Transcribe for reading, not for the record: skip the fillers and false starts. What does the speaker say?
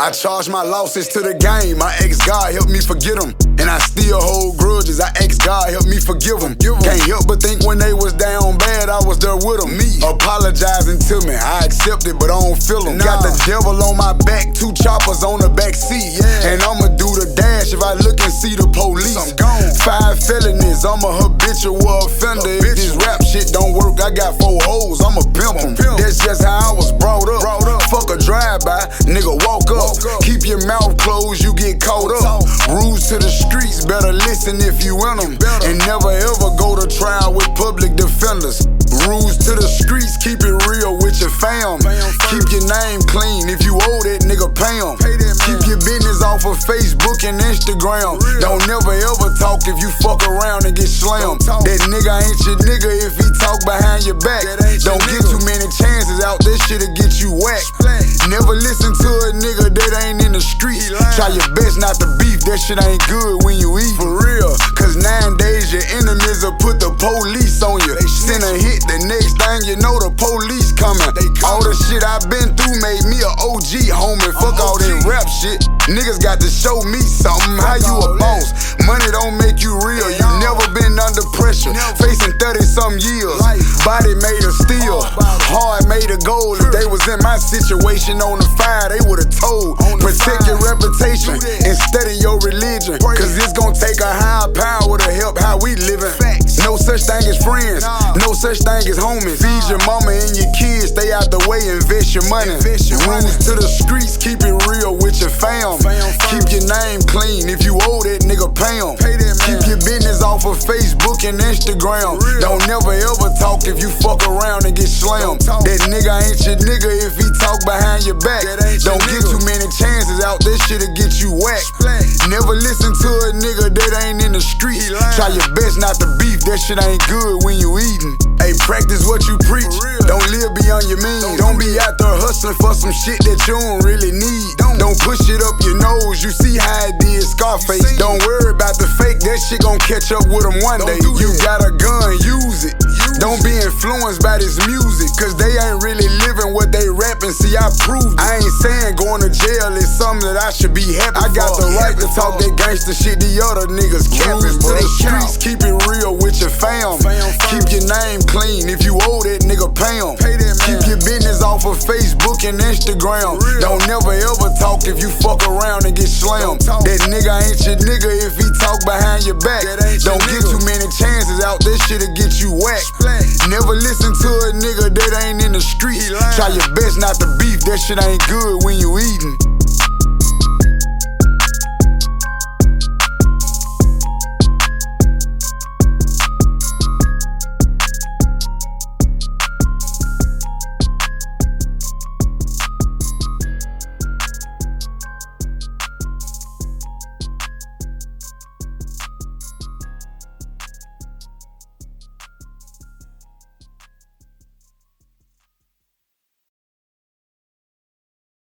I charge my losses to the game. My ex-God helped me forget them. And I still hold grudges. I ask God help me forgive them. Can't help but think when they was down bad, I was there with them. Me apologizing to me, I accept it, but I don't feel them. Got the devil on my back, 2 choppers on the back seat. And I'ma do the dash if I look and see the police. 5 felonies, I'm a habitual offender. If this rap shit don't work, I got 4 hoes, I'ma pimp them. That's just how I was brought up. Fuck a drive-by, nigga walk up. Keep your mouth closed, you get caught up. Rules to the streets, better listen if you in them. And never ever go to trial with public defenders. Rules to the streets, keep it real with your fam. Keep your name clean, if you owe that nigga pay him. Keep your business off of Facebook and Instagram. Don't never ever talk if you fuck around and get slammed. That nigga ain't your nigga if he talk behind your back. Don't get too many chances out, this shit'll get you whacked. Never listen to a nigga that ain't in the street. Try your best not to beef, that shit ain't good when you eat. For real, cause nowadays your enemies will put the police on you. Send a hit, the next thing you know the police coming. All the shit I been through made me a OG, homie. Fuck all that rap shit. Niggas got to show me something. How you a boss? Money don't make you real. You never been under pressure. Facing 30-some years. Body made of steel. Heart made of gold. If they was in my situation on the fire, they would've told. Protect your reputation instead of your religion. Cause it's gonna take a higher power to help how we living. No such thing as friends. No such thing as homies. Feed your mama and your kids. Stay out the way, invest your money. Rules to the streets, keep it real with your fam. Keep your name clean, if you owe that nigga pay him. Keep your business off of Facebook and Instagram. Don't never ever talk if you fuck around and get slammed. That nigga ain't your nigga if he talk behind your back. Don't get too many chances out, this shit'll get you whacked. Never listen to a nigga that ain't in the street. Try your best not to beef, that shit ain't good when you eatin'. Hey, practice what you preach. Don't live beyond your means. Don't be out there hustling for some shit that you don't really need. Don't push it up your nose, you see how it did Scarface. Don't worry about the fake, that shit gon' catch up with them one day. You got a gun, use it. Don't be influenced by this music, cause they ain't really living what they rapping. See, I proved it. I ain't saying going to jail is something that I should be happy. I got the right to talk that gangster shit, the other niggas capping. To the streets, keep it real with your fam. Keep your name clean, if you owe that nigga pay him. Keep your business off of Facebook and Instagram. Don't never ever talk if you fuck around and get slammed. That nigga ain't your nigga if he talk behind your back. Don't get too many chances out, this shit'll get you whacked. Never listen to a nigga that ain't in the street. Try your best not to beef, that shit ain't good when you eatin'.